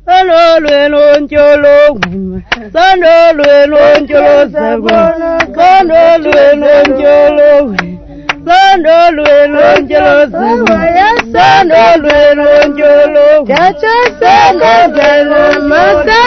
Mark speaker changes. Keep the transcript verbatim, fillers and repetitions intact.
Speaker 1: Sando lueno cholo, sando lueno cholo sabona, sando lueno cholo, sando lueno cholo sabona, sando lueno cholo, chacha sando lueno masa